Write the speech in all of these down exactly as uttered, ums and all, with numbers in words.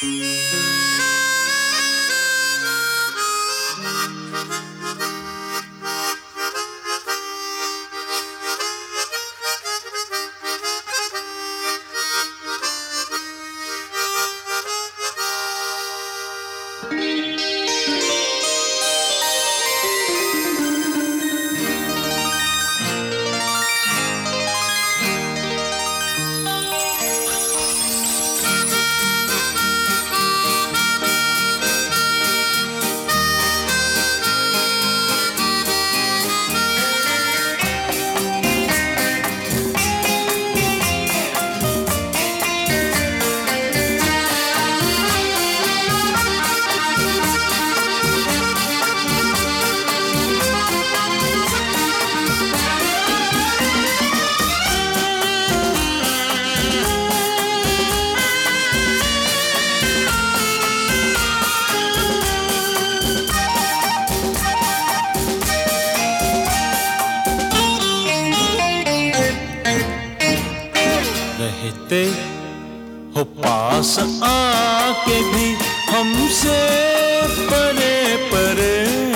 रहते हो पास आके भी हमसे परे परे,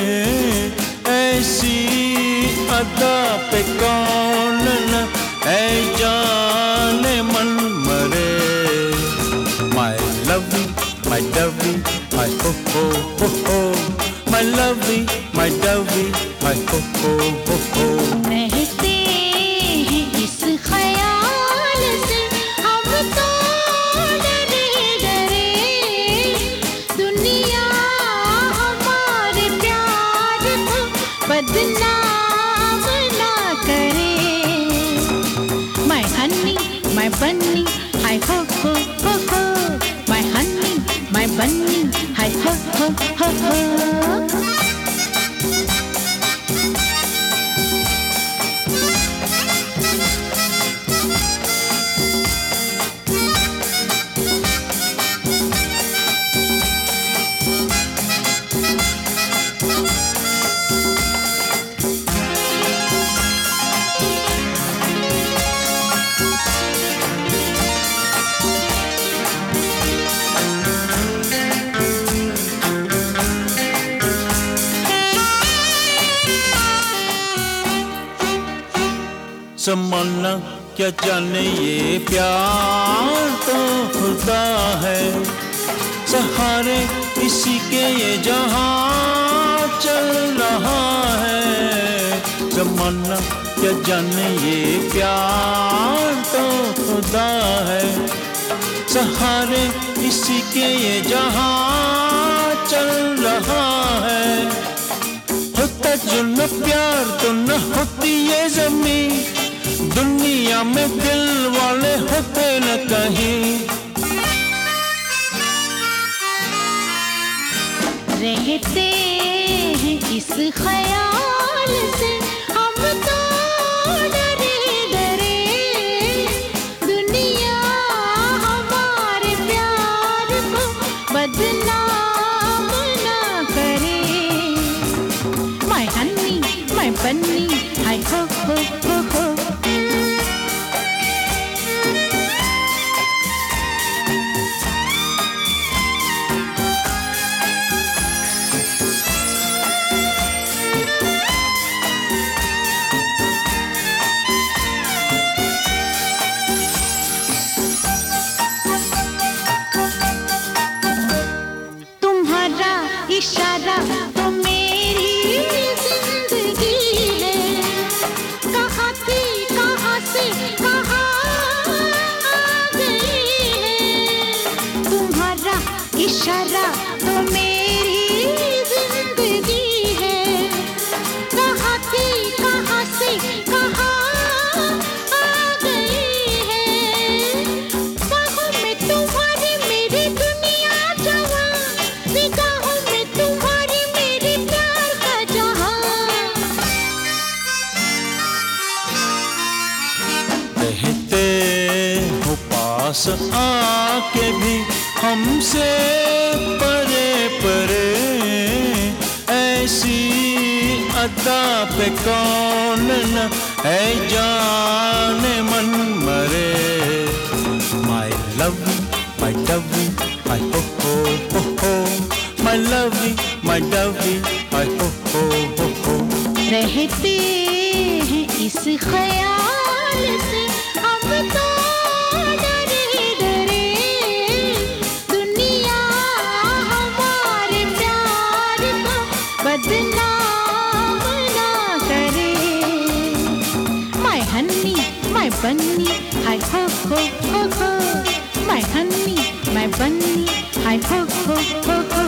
ऐसी अदा पे कौन न है जाने मन मरे। My lovey, my dovey, my ho ho ho ho, my lovey, my dovey, my ho ho ho ho। रहते हैं इस ख्याल से हम तो डरे डरे, दुनिया हमारे प्यार को बदनाम ना करे। My honey, my bunny, hi ho ho ho ho, my honey, my bunny, hi ho ho ho ho। ज़माना क्या जाने ये प्यार तो खुदा है, सहारे इसी के ये जहां चल रहा है। ज़माना क्या जाने ये प्यार तो खुदा है, सहारे इसी के ये जहां चल रहा है। होता जो न प्यार तो न होती ये ज़मीं, दुनिया में दिल वाले होते न कहीं। रहते हैं इस ख्याल से हम तो डरे डरे, दुनिया हमारे प्यार को बदनाम ना करे। My honey, my bunny, hi ho ho ho ho। इशारा तो मेरी जिंदगी है, कहाँ थी कहाँ से कहाँ आ गई है। तुम्हारा इशारा तो मेरी जिंदगी है, कहाँ थी कहाँ से कहाँ आ गई है। बाहों में तुम्हारी मेरी दुनिया जवां, निगाहों तुम्हारी मेरी प्यार का जहां। रहते हो पास आके भी हमसे परे परे, ऐसी अदा पे कौन न है जाने मन मरे। My lovey, my dovey, हाय हो हो हो हो, my lovey, my dovey, हाय हो हो हो हो। रहते हैं इस ख्याल से अब तो डरे डरे, दुनिया हमारे प्यार को बदनाम ना करे। My honey, my bunny, हाय हो हो हो हो, my honey, my bunny, हाय हो हो हो हो।